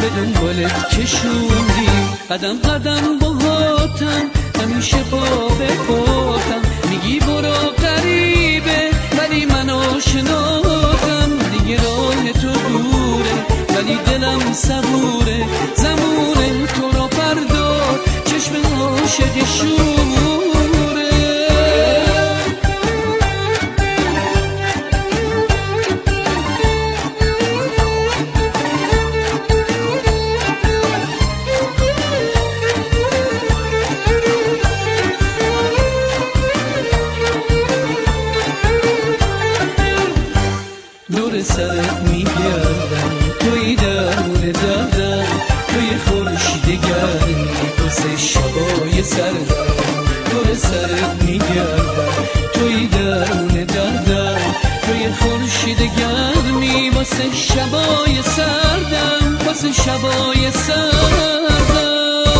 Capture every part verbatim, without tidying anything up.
دنبالت کشوندی. قدم قدم باهاتم همیشه با وفاتم، میگی برو غریبه ولی من آشناتم. دیگه راه تو دوره ولی دلم صبوره، زمونه تو را پردار چشم عاشق شوره. دور سرت میگردم توی درمون دردم، توی خورشید گرمی واسه شبای سردم. دور سرت میگردم توی درمون دردم، توی خورشید گرمی واسه شبای سردم، واسه شبای سردم.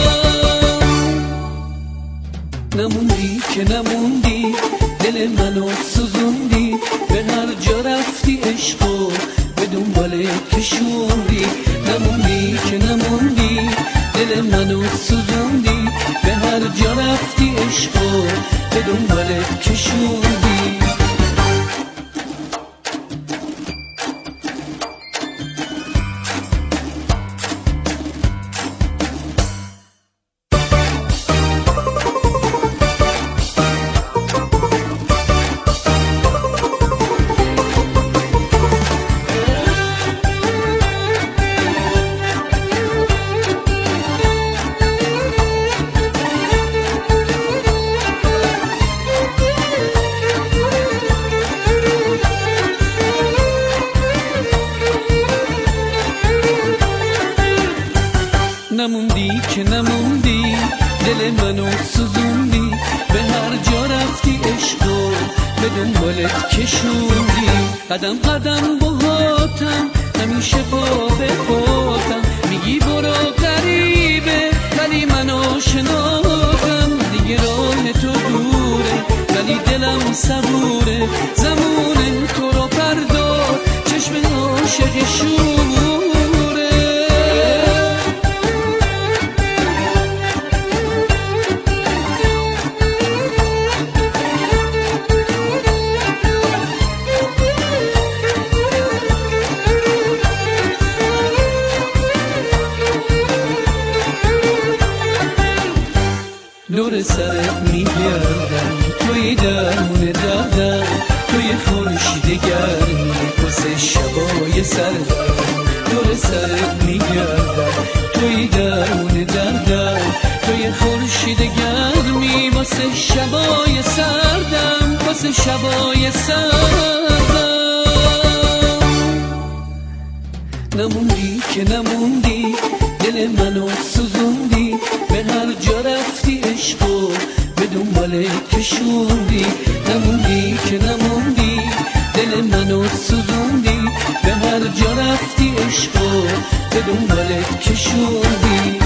نموندی که نموندی دل منو سوزوندی، به هر جا رفتی عشقو به دنبال کشوندی. نموندی که نموندی دل منو سوزوندی، به هر جا رفتی عشقو به دنبال کشوندی. نموندی که نموندی دل منو سوزوندی، به هر جا رفتی عشقو به دنبالت کشوندی. قدم قدم باهاتم همیشه با وفاتم، میگی برو غریبه ولی من آشناتم. دیگه راه تو دوره ولی دلم صبوره، زمونه تو را پردار چشم عاشق شوره. دور سرت میگردم توی درمون دردم، توی خورشید گرمی واسه شبای سردم. دور سرت میگردم توی درمون دردم، توی خورشید گرمی واسه شبای سردم، واسه شبای سردم. نموندی که نموندی دل منو سوزوندی، به هر جا رفتی عشقو به دنبال کشوندی. نموندی که نموندی دل منو سوزوندی، به هر جا رفتی عشقو به دنبال کشوندی.